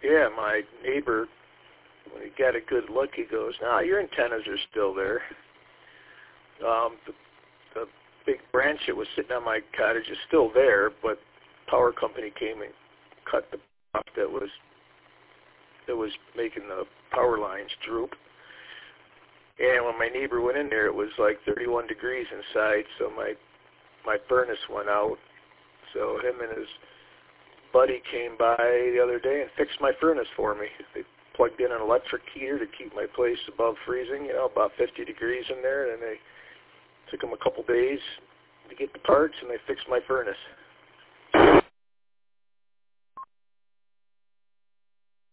Yeah, my neighbor, when he got a good look, he goes, "Nah, your antennas are still there. The big branch that was sitting on my cottage is still there, but power company came and cut the off that was making the power lines droop. And when my neighbor went in there, it was like 31 degrees inside, so my furnace went out. So him and his buddy came by the other day and fixed my furnace for me. They plugged in an electric heater to keep my place above freezing, about 50 degrees in there, and they took them a couple days to get the parts, and they fixed my furnace.